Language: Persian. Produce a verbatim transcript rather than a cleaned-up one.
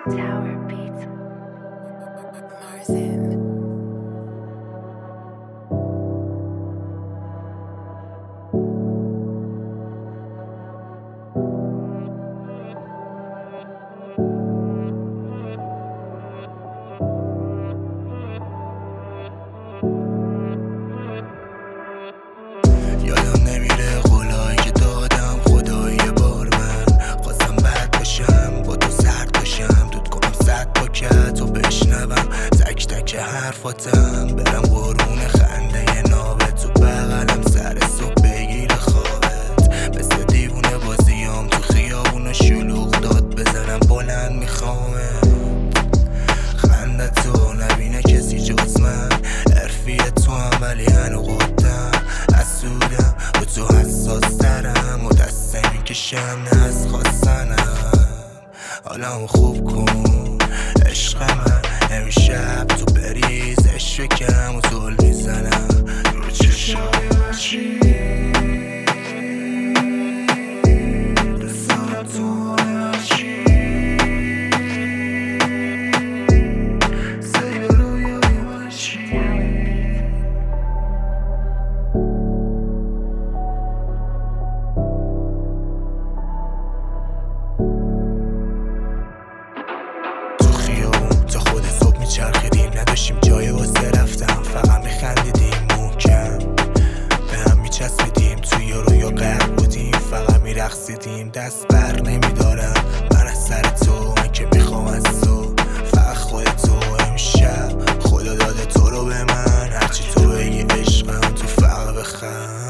Tower Beats. Marzin. یادم نمیره قولایی که دادم خدایی بار من خواستم بد باشم با تو سرد باشم دود کنم صد پاکت و بشنوم تک تک حرفاتم برم قرون خنده نابت تو بغلم سر صبح بگیر خوابت مثل دیوونه بازیام تو خیابون شلوغ داد بزنم بلند میخوامت خنده تو نبینه کسی جز من عرفی تو هم ولی هنو قدم حسودم رو تو حساس ترم و دسته میکشم نه از خواستنم حالمو خوب کن عشق من امشب تو بریز عشقم و زل میزنم رو چشای هرچی رسانم تو هرچی سعی به رویای من چی تا خود صبح میچرخیدیم نداشتیم جای واسه رفتم فقط میخندیدیم محکم به هم میچسبیدیم توی رویا غرق بودیم فقط میرقصیدیم دست بر نمیدارم من از سر تو من که میخوام از تو فقط خود تو امشب خدا داده تو رو به من هرچی تو بگی عشقم تو فقط بخند